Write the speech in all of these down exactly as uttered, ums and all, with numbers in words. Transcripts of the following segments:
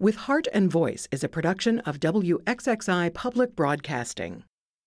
With Heart and Voice is a production of W X X I Public Broadcasting.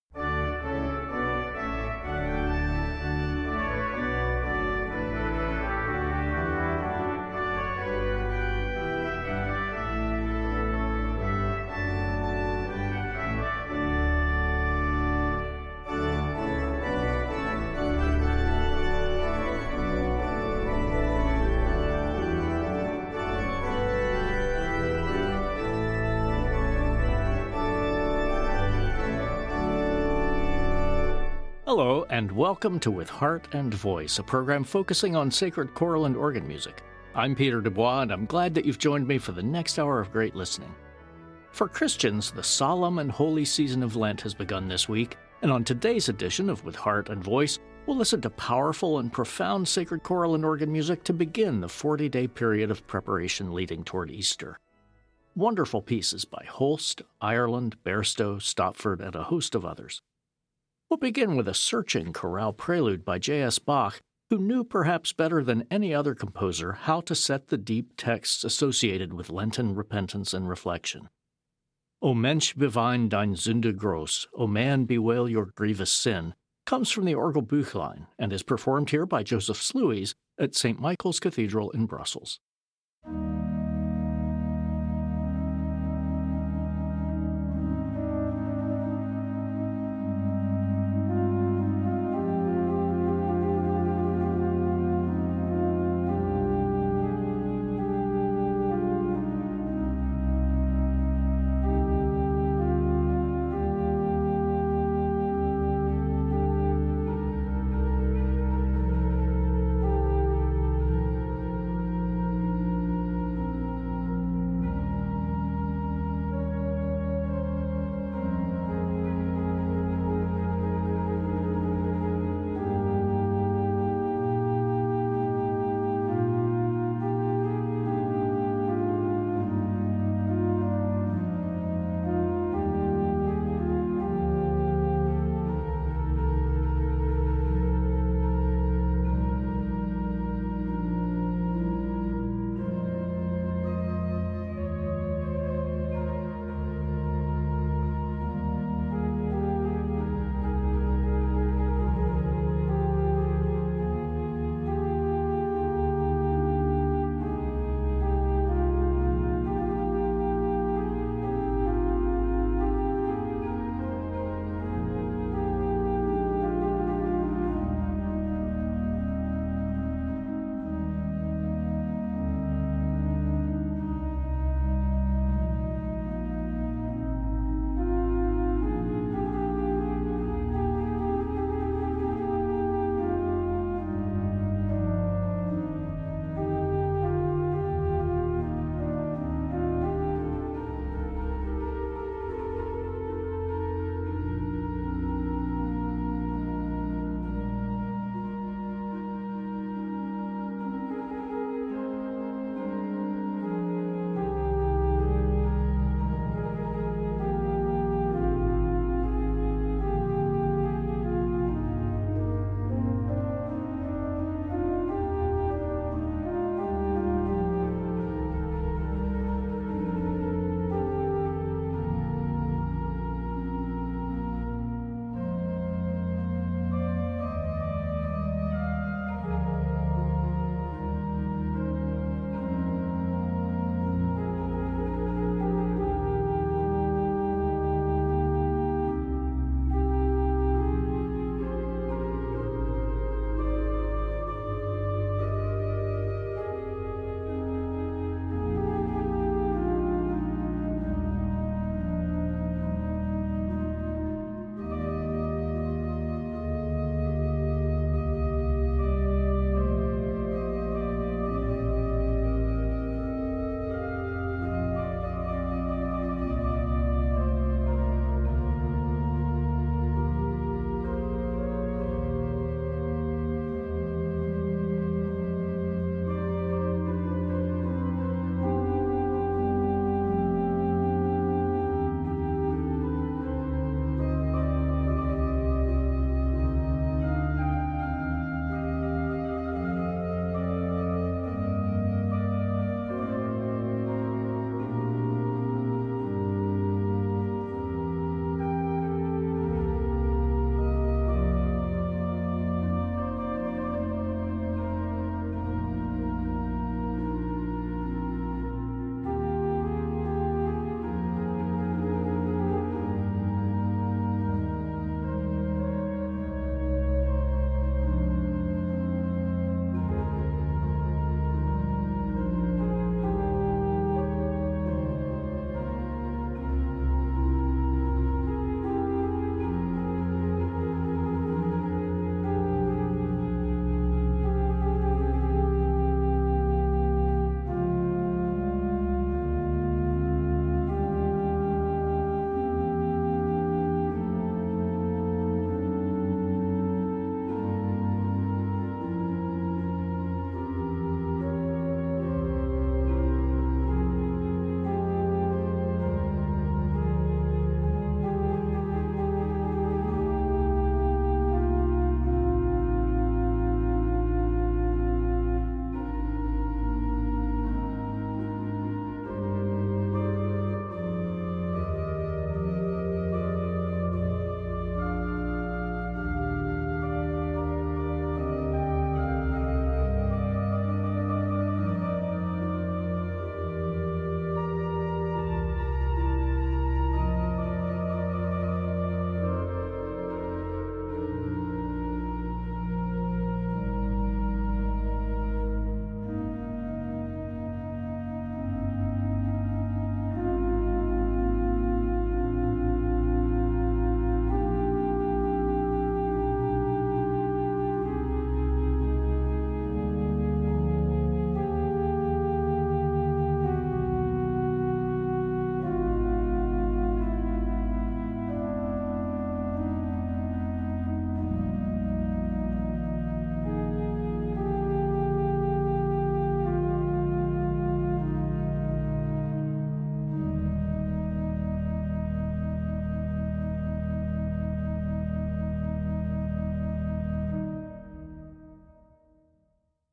Hello, and welcome to With Heart and Voice, a program focusing on sacred choral and organ music. I'm Peter Dubois, and I'm glad that you've joined me for the next hour of great listening. For Christians, the solemn and holy season of Lent has begun this week, and on today's edition of With Heart and Voice, we'll listen to powerful and profound sacred choral and organ music to begin the forty-day period of preparation leading toward Easter. Wonderful pieces by Holst, Ireland, Bairstow, Stopford, and a host of others. We'll begin with a searching chorale prelude by J S Bach, who knew perhaps better than any other composer how to set the deep texts associated with Lenten repentance and reflection. O Mensch bewein dein Sünde groß, O man bewail your grievous sin, comes from the Orgelbüchlein and is performed here by Joseph Sluys at Saint Michael's Cathedral in Brussels.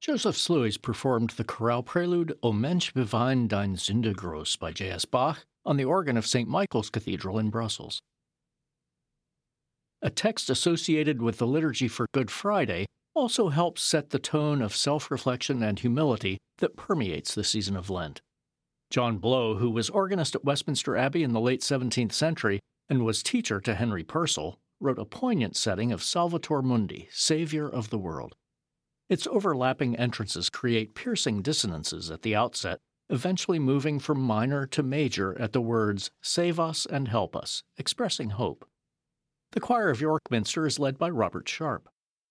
Joseph Sluys performed the chorale prelude O Mensch bewein dein Sünde groß by J S Bach on the organ of Saint Michael's Cathedral in Brussels. A text associated with the liturgy for Good Friday also helps set the tone of self-reflection and humility that permeates the season of Lent. John Blow, who was organist at Westminster Abbey in the late seventeenth century and was teacher to Henry Purcell, wrote a poignant setting of Salvator Mundi, Savior of the World. Its overlapping entrances create piercing dissonances at the outset, eventually moving from minor to major at the words, Save us and help us, expressing hope. The choir of York Minster is led by Robert Sharp.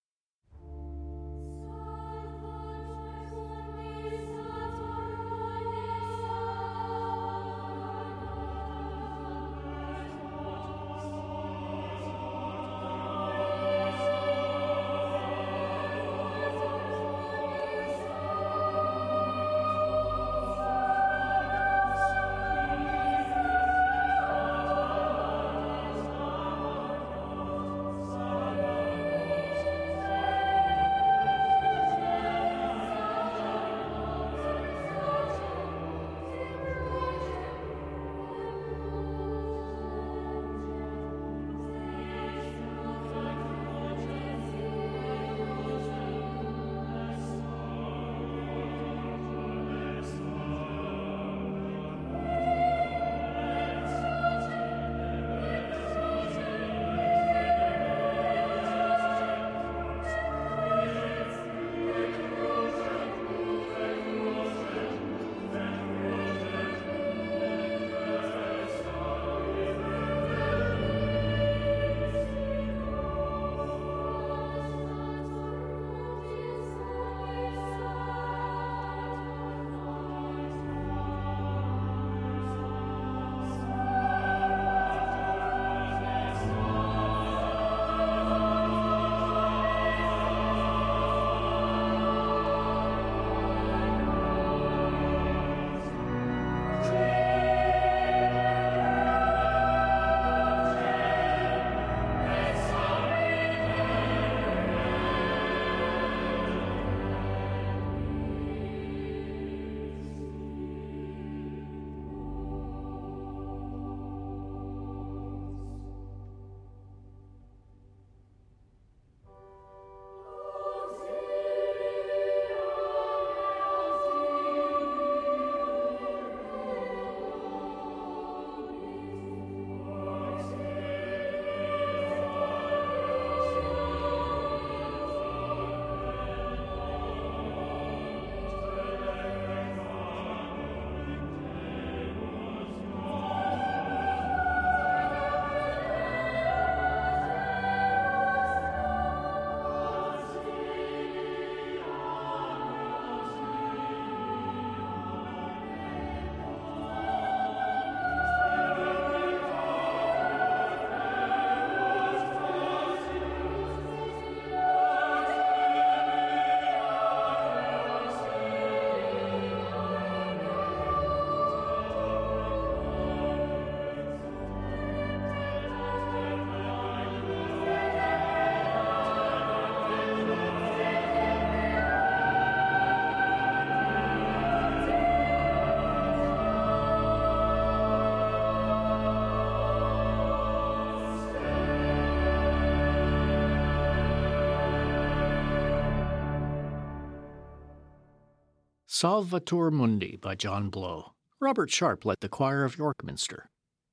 Salvator Mundi by John Blow. Robert Sharp led the choir of York Minster.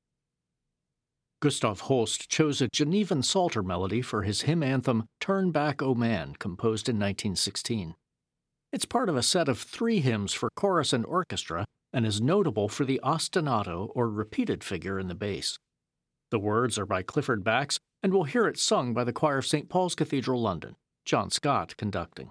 Gustav Holst chose a Genevan Psalter melody for his hymn anthem Turn Back, O Man, composed in nineteen sixteen. It's part of a set of three hymns for chorus and orchestra and is notable for the ostinato or repeated figure in the bass. The words are by Clifford Bax, and we'll hear it sung by the choir of Saint Paul's Cathedral, London, John Scott conducting.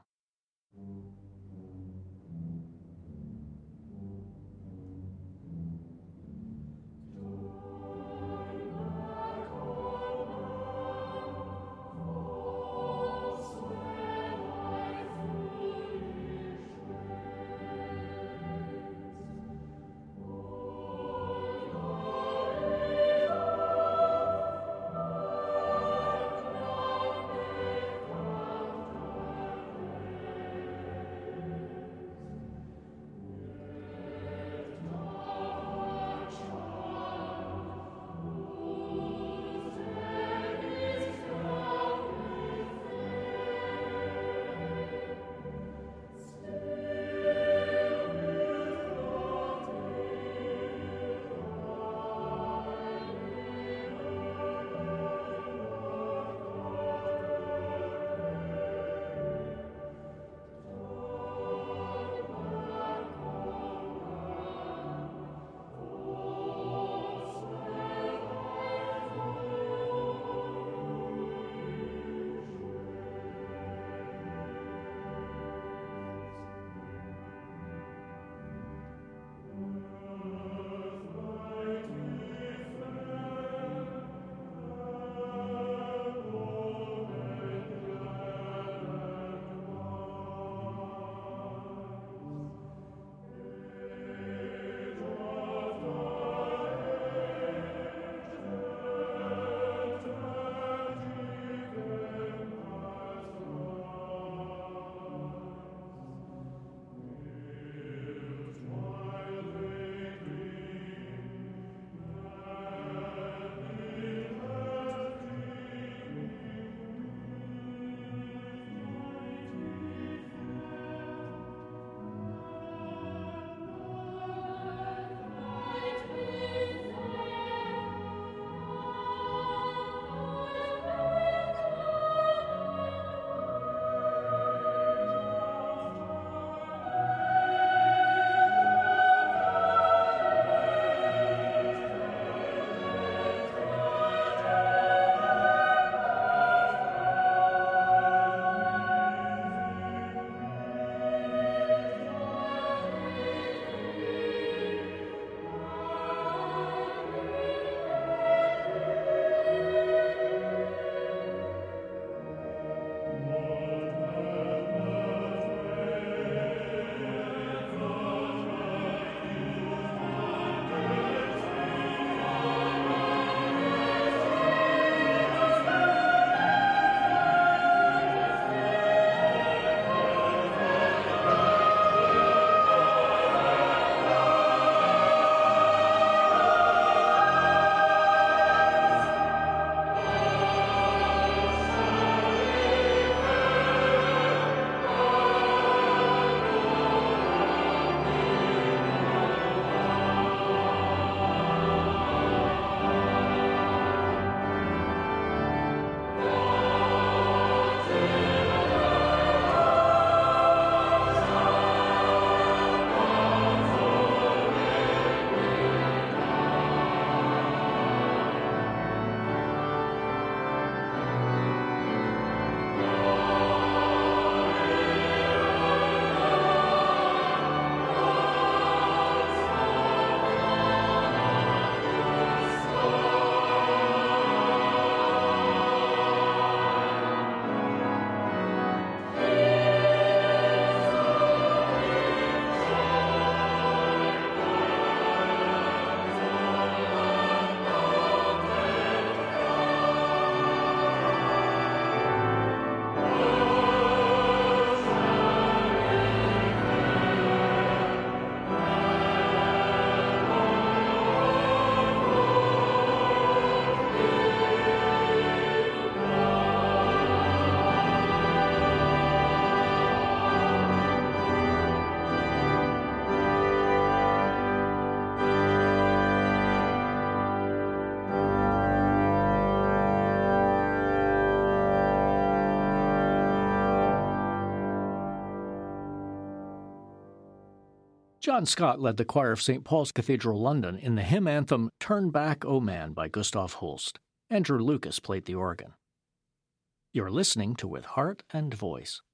John Scott led the choir of Saint Paul's Cathedral, London, in the hymn anthem Turn Back, O Man by Gustav Holst. Andrew Lucas played the organ. You're listening to With Heart and Voice.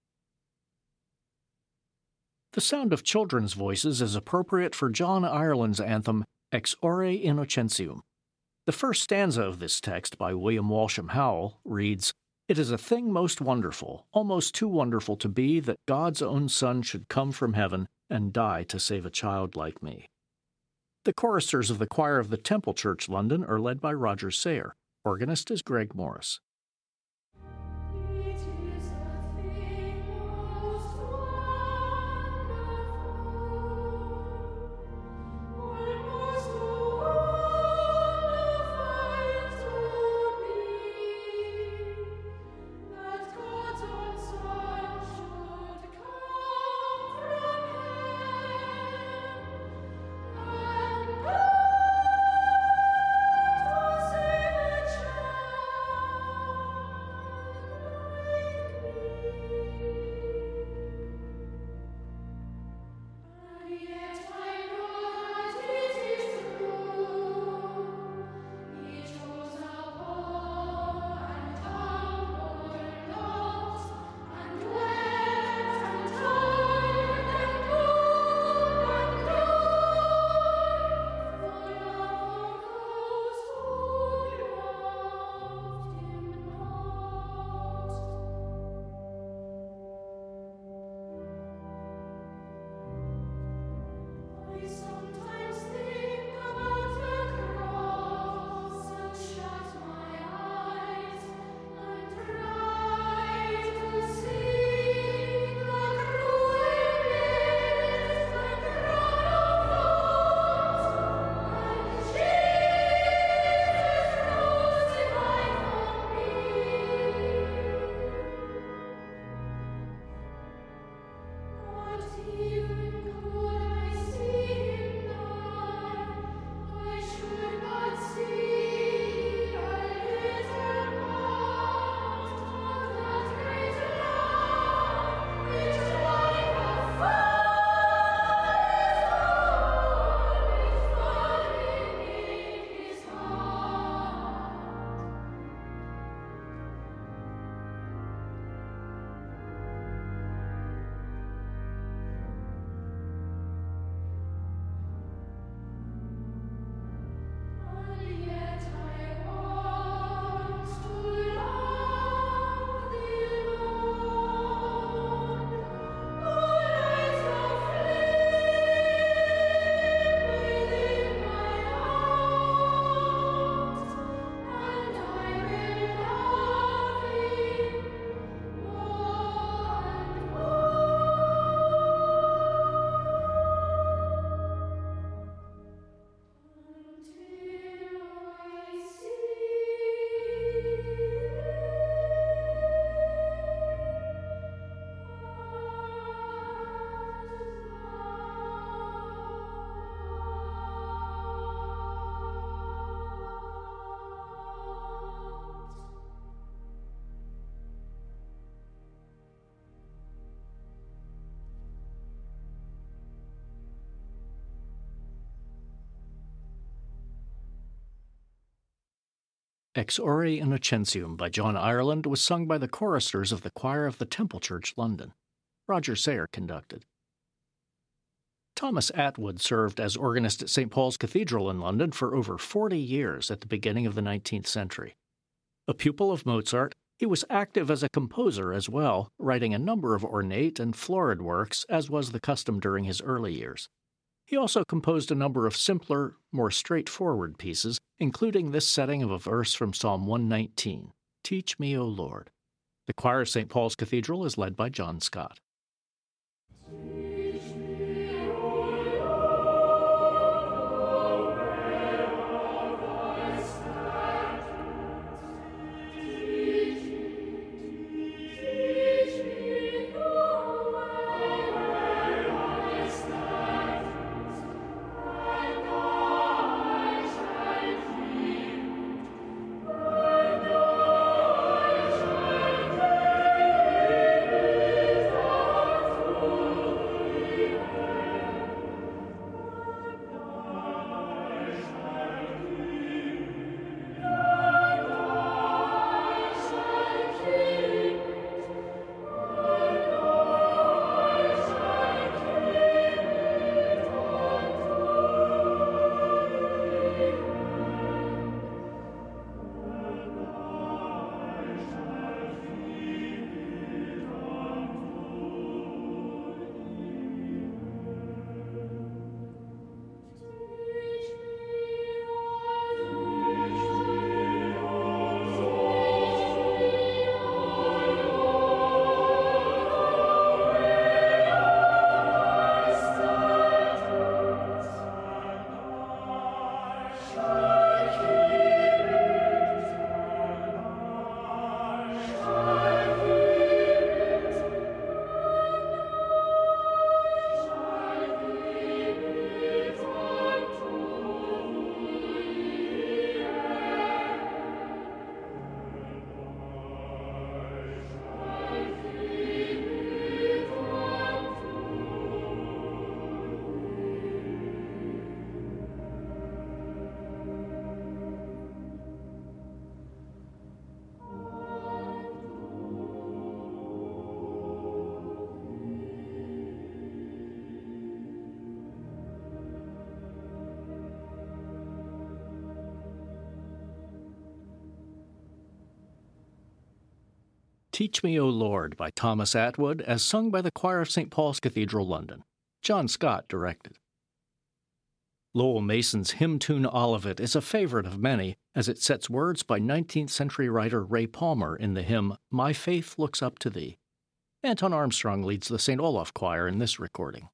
The sound of children's voices is appropriate for John Ireland's anthem Ex Ore Innocentium. The first stanza of this text by William Walsham Howell reads, "It is a thing most wonderful, almost too wonderful to be, that God's own Son should come from heaven and die to save a child like me." The choristers of the choir of the Temple Church, London, are led by Roger Sayer. Organist is Greg Morris. Ex Ore Innocentium by John Ireland was sung by the choristers of the choir of the Temple Church, London. Roger Sayer conducted. Thomas Atwood served as organist at Saint Paul's Cathedral in London for over forty years at the beginning of the nineteenth century. A pupil of Mozart, he was active as a composer as well, writing a number of ornate and florid works, as was the custom during his early years. He also composed a number of simpler, more straightforward pieces, including this setting of a verse from Psalm one nineteen, "Teach me, O Lord." The choir of Saint Paul's Cathedral is led by John Scott. Thank you. Teach Me, O Lord by Thomas Atwood, as sung by the choir of Saint Paul's Cathedral, London. John Scott directed. Lowell Mason's hymn tune Olivet is a favorite of many, as it sets words by nineteenth century writer Ray Palmer in the hymn My Faith Looks Up to Thee. Anton Armstrong leads the Saint Olaf Choir in this recording.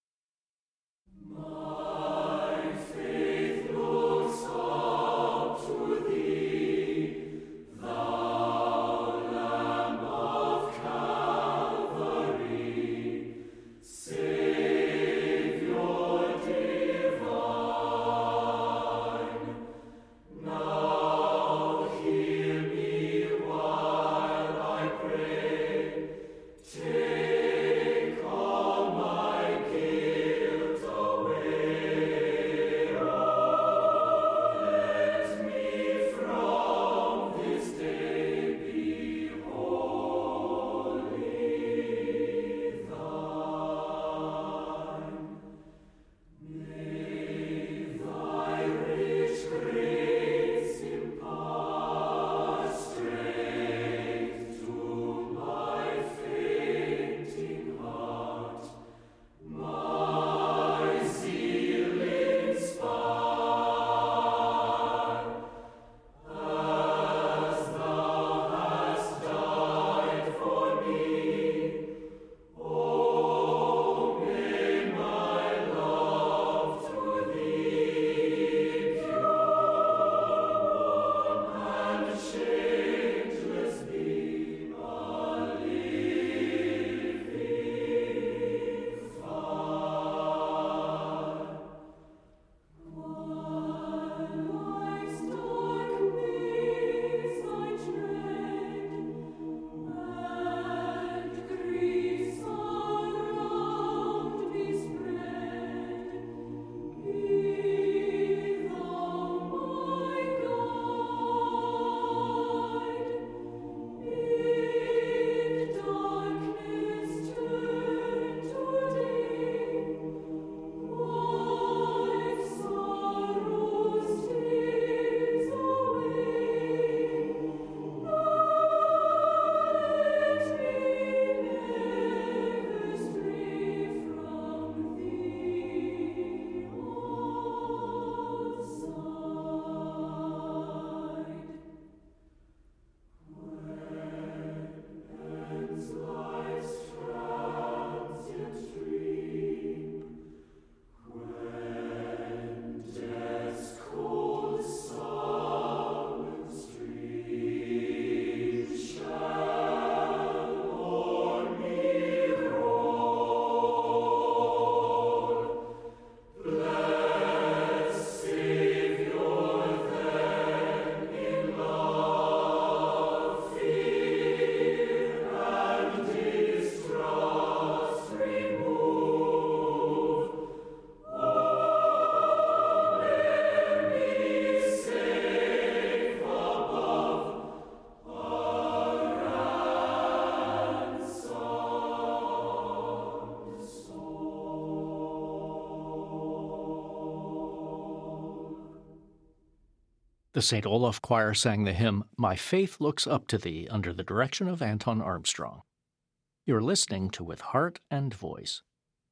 The Saint Olaf Choir sang the hymn, My Faith Looks Up to Thee, under the direction of Anton Armstrong. You're listening to With Heart and Voice.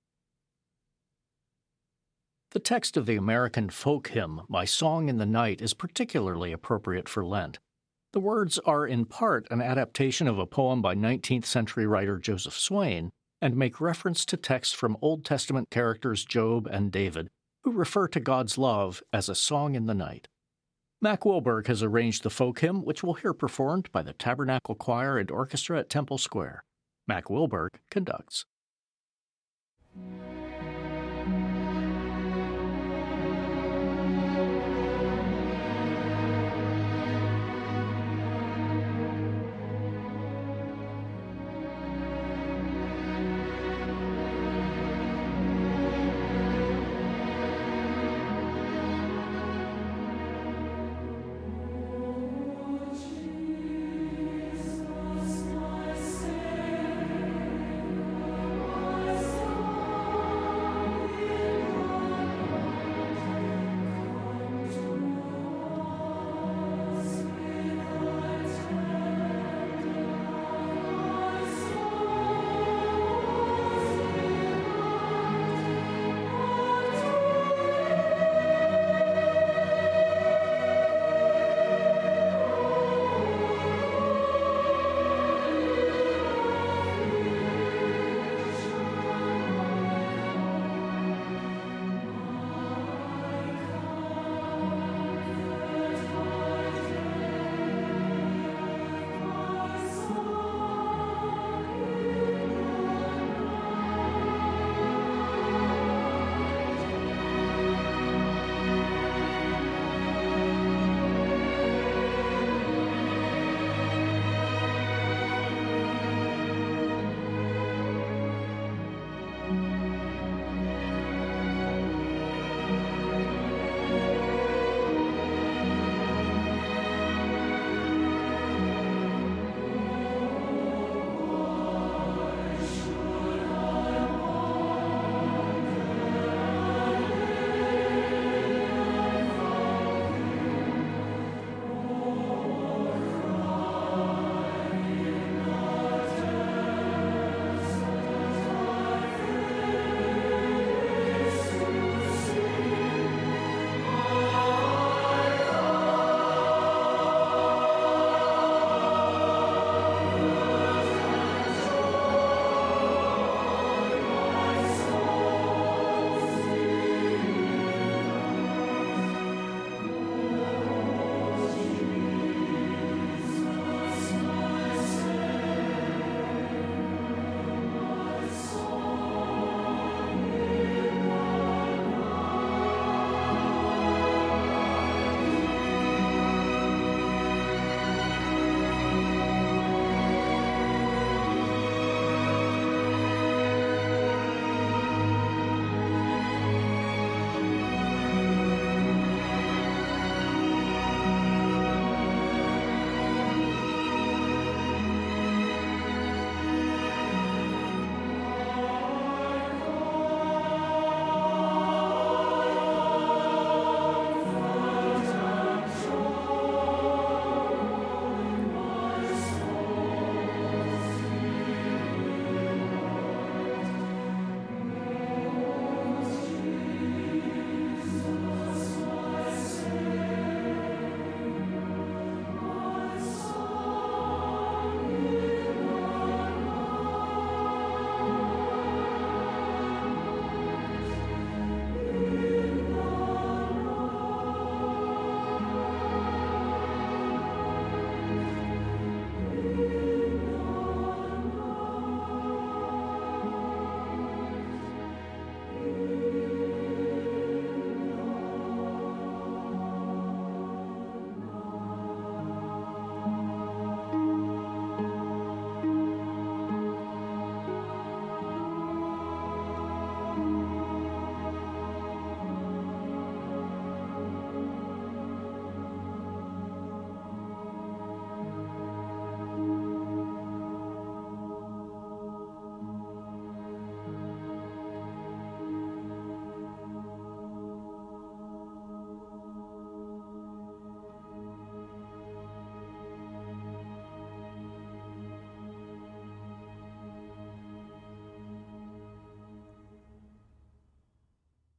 The text of the American folk hymn, My Song in the Night, is particularly appropriate for Lent. The words are in part an adaptation of a poem by nineteenth century writer Joseph Swain and make reference to texts from Old Testament characters Job and David, who refer to God's love as a song in the night. Mac Wilberg has arranged the folk hymn, which we'll hear performed by the Tabernacle Choir and Orchestra at Temple Square. Mac Wilberg conducts. Jesus, my Savior, my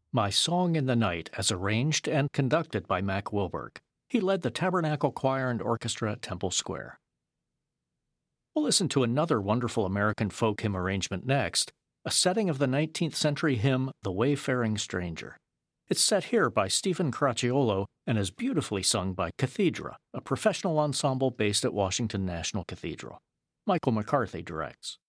My Song in the Night, as arranged and conducted by Mac Wilberg. He led the Tabernacle Choir and Orchestra at Temple Square. We'll listen to another wonderful American folk hymn arrangement next, a setting of the nineteenth century hymn, The Wayfaring Stranger. It's set here by Stephen Caracciolo and is beautifully sung by Cathedra, a professional ensemble based at Washington National Cathedral. Michael McCarthy directs.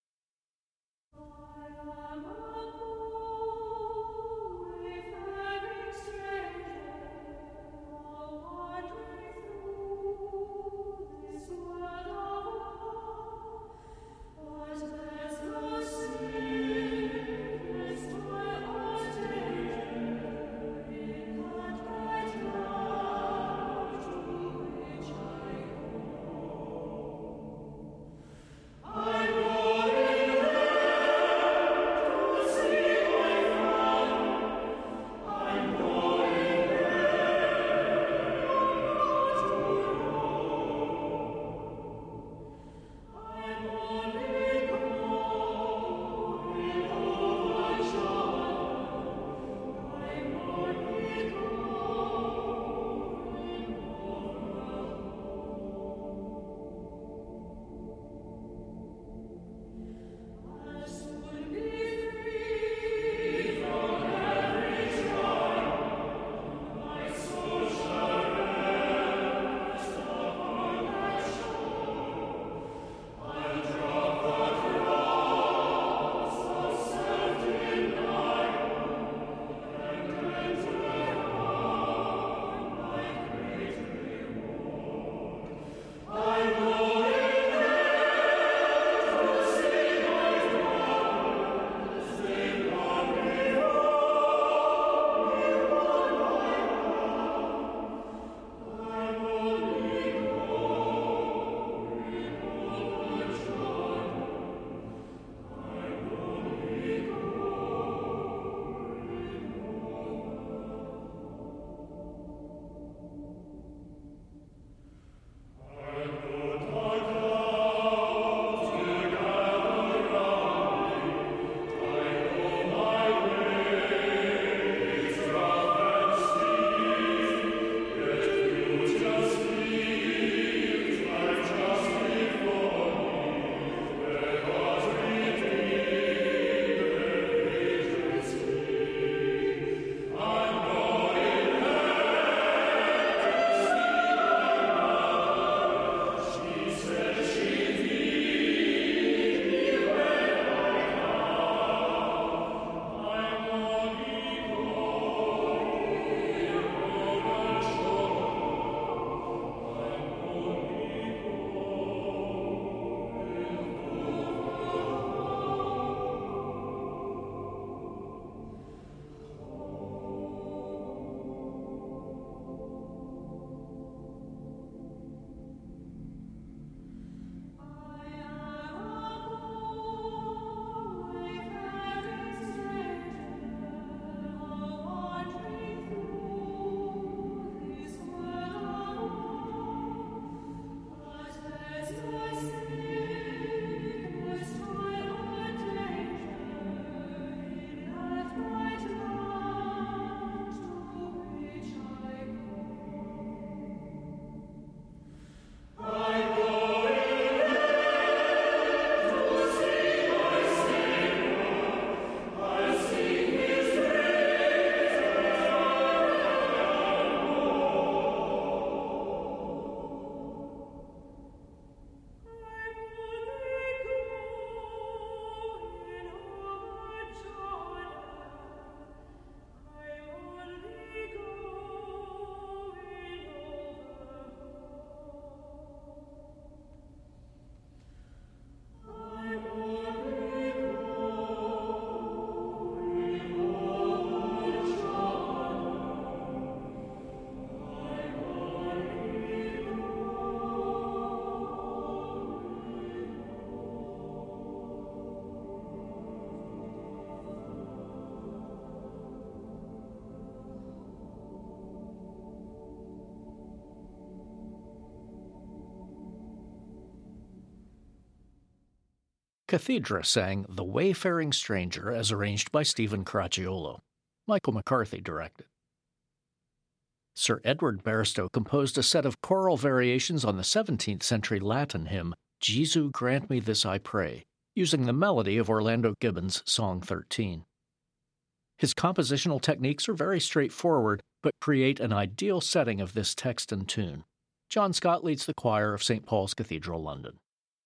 Cathedra sang The Wayfaring Stranger as arranged by Stephen Caracciolo. Michael McCarthy directed. Sir Edward Bairstow composed a set of choral variations on the seventeenth century Latin hymn, "Jesu, Grant Me This I Pray," using the melody of Orlando Gibbons' Song thirteen. His compositional techniques are very straightforward, but create an ideal setting of this text and tune. John Scott leads the choir of Saint Paul's Cathedral, London.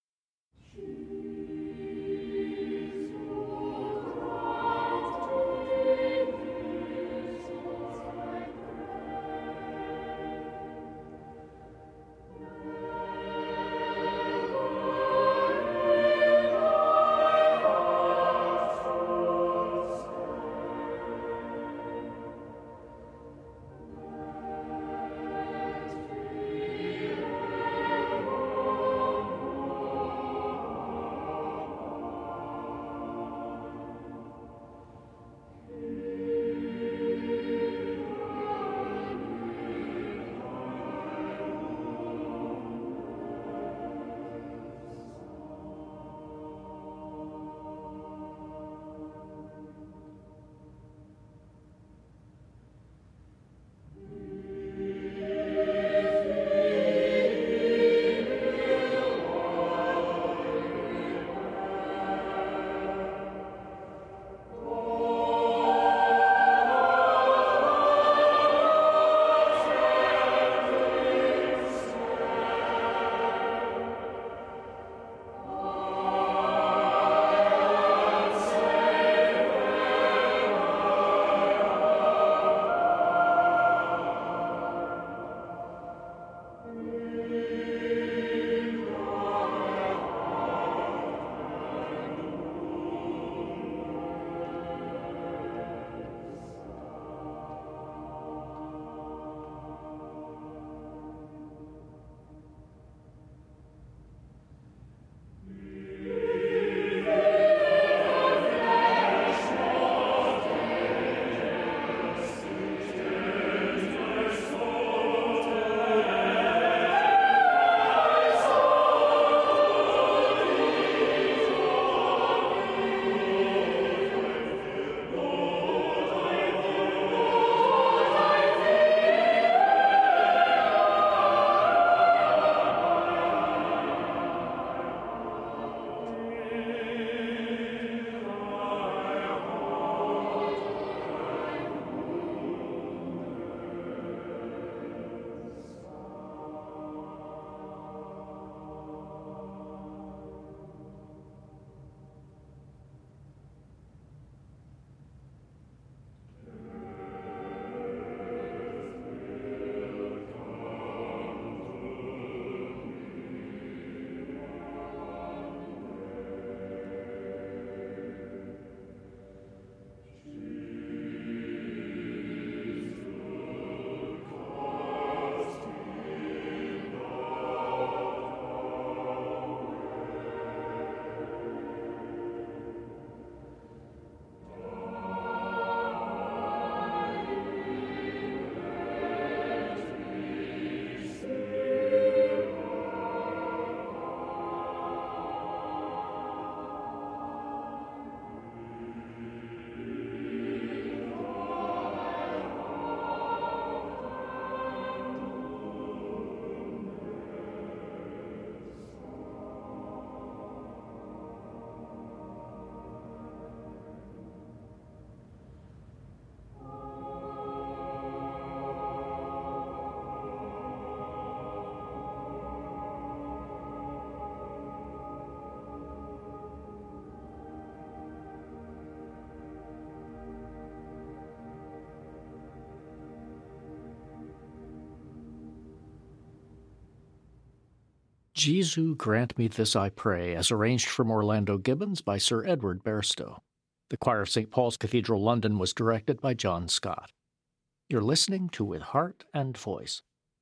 Jesu, Grant Me This I Pray, as arranged from Orlando Gibbons by Sir Edward Bairstow. The choir of Saint Paul's Cathedral, London, was directed by John Scott. You're listening to With Heart and Voice.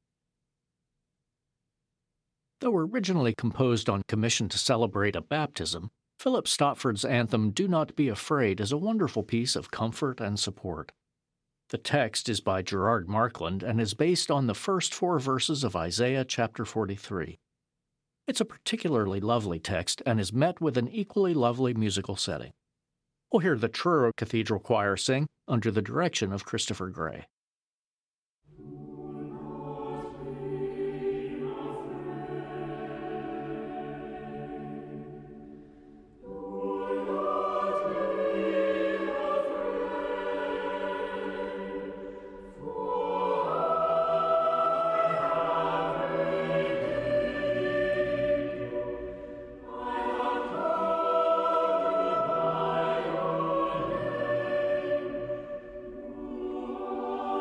Though originally composed on commission to celebrate a baptism, Philip Stopford's anthem Do Not Be Afraid is a wonderful piece of comfort and support. The text is by Gerard Markland and is based on the first four verses of Isaiah chapter forty-three. It's a particularly lovely text and is met with an equally lovely musical setting. We'll hear the Truro Cathedral Choir sing under the direction of Christopher Gray. Oh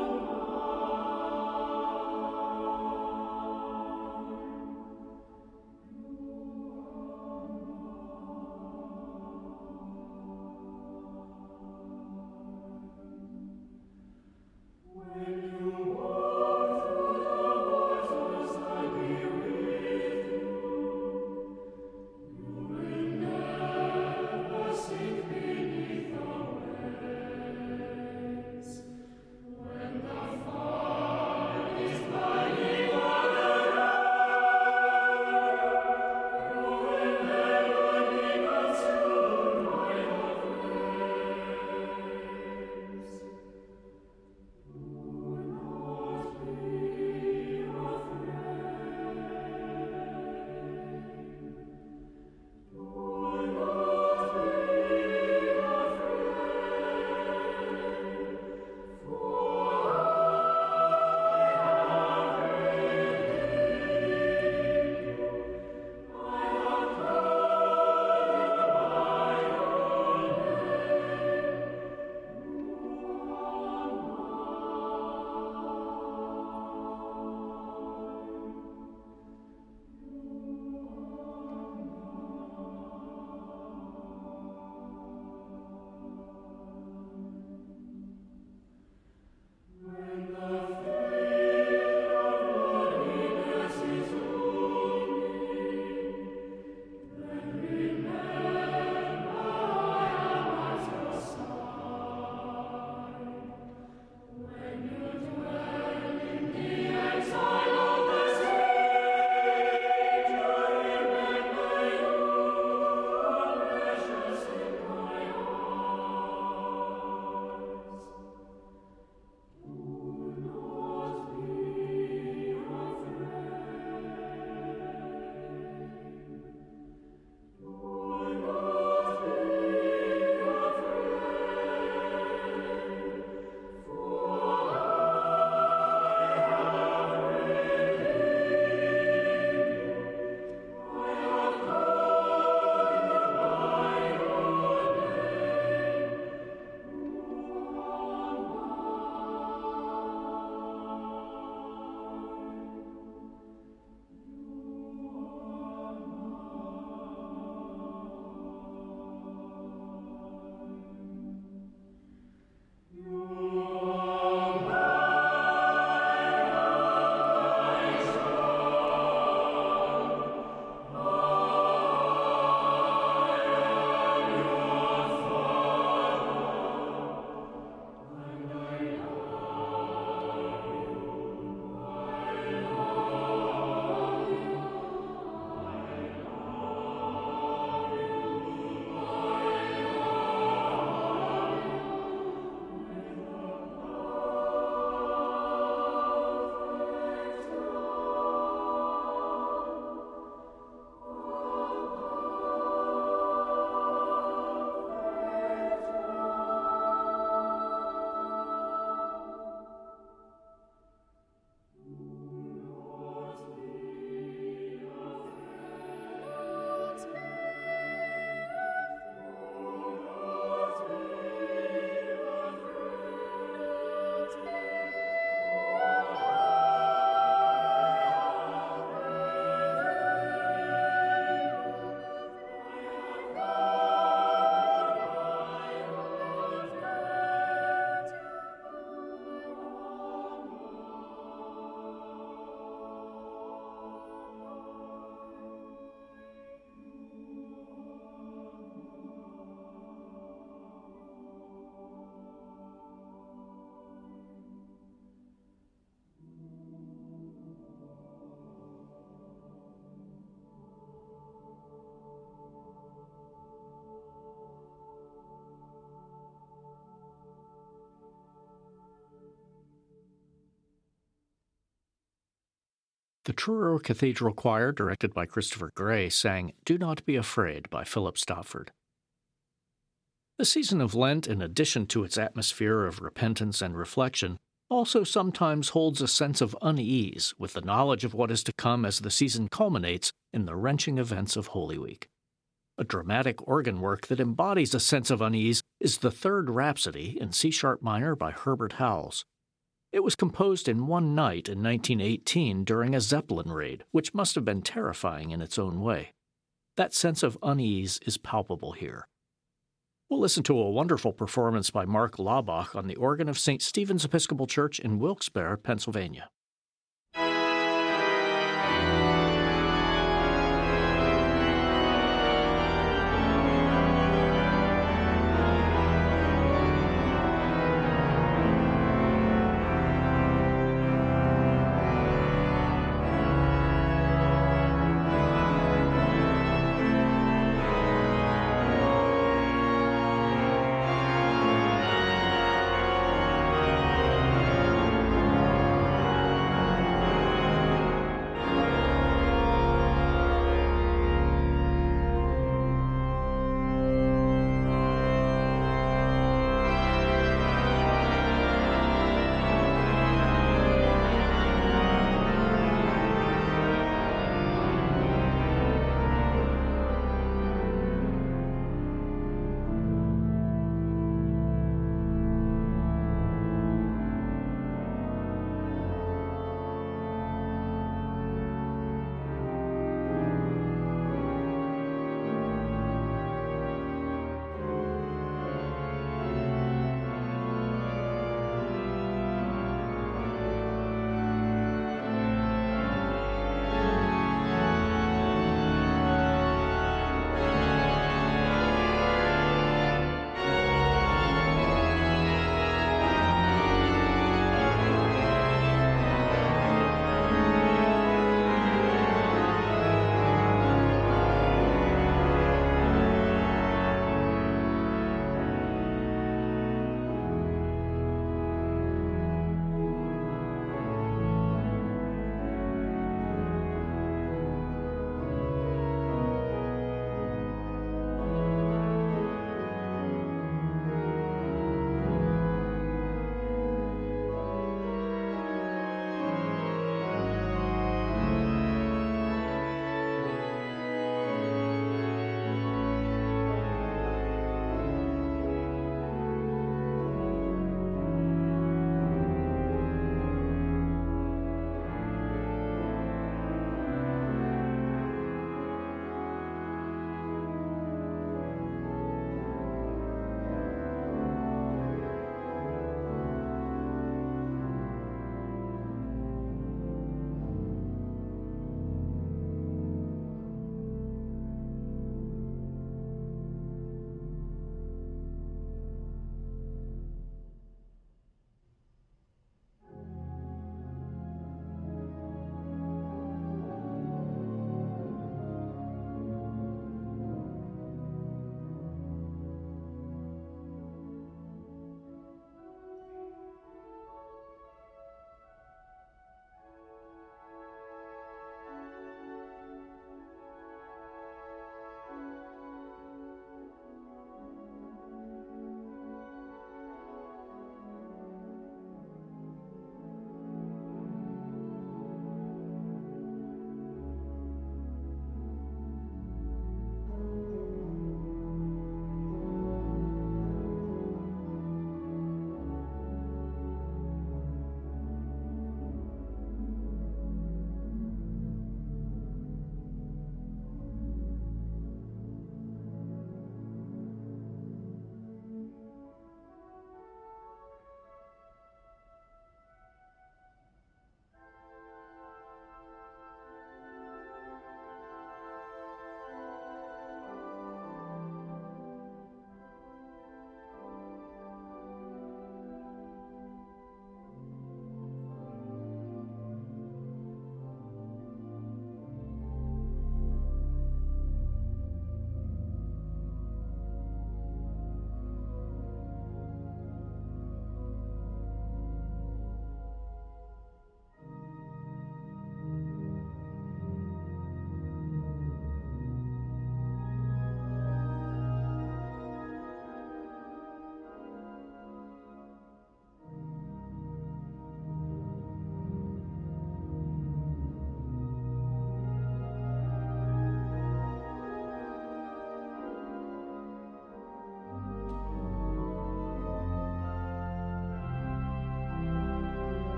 The Truro Cathedral Choir, directed by Christopher Gray, sang "Do Not Be Afraid" by Philip Stopford. The season of Lent, in addition to its atmosphere of repentance and reflection, also sometimes holds a sense of unease with the knowledge of what is to come as the season culminates in the wrenching events of Holy Week. A dramatic organ work that embodies a sense of unease is the Third Rhapsody in C-sharp minor by Herbert Howells. It was composed in one night in nineteen eighteen during a Zeppelin raid, which must have been terrifying in its own way. That sense of unease is palpable here. We'll listen to a wonderful performance by Mark Laubach on the organ of Saint Stephen's Episcopal Church in Wilkes-Barre, Pennsylvania.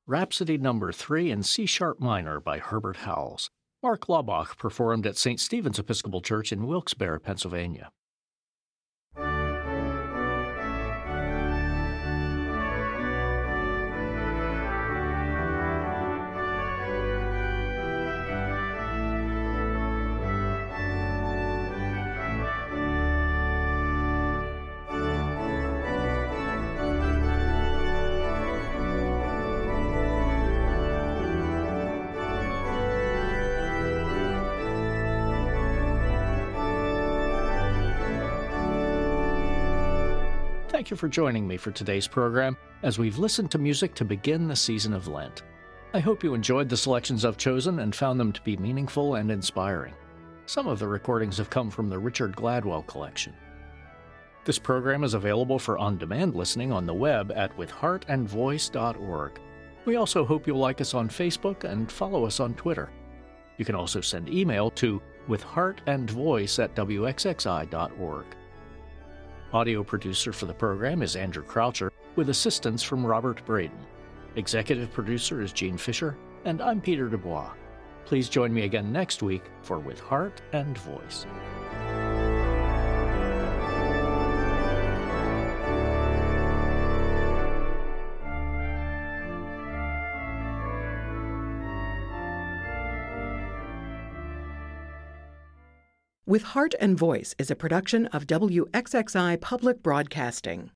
Rhapsody Number three in C-sharp minor by Herbert Howells. Mark Laubach performed at Saint Stephen's Episcopal Church in Wilkes-Barre, Pennsylvania. Thank you for joining me for today's program as we've listened to music to begin the season of Lent. I hope you enjoyed the selections I've chosen and found them to be meaningful and inspiring. Some of the recordings have come from the Richard Gladwell collection. This program is available for on-demand listening on the web at with heart and voice dot org. We also hope you'll like us on Facebook and follow us on Twitter. You can also send email to withheartandvoice at w x x i dot org. Audio producer for the program is Andrew Croucher, with assistance from Robert Braden. Executive producer is Gene Fisher, and I'm Peter Dubois. Please join me again next week for With Heart and Voice. With Heart and Voice is a production of W X X I Public Broadcasting.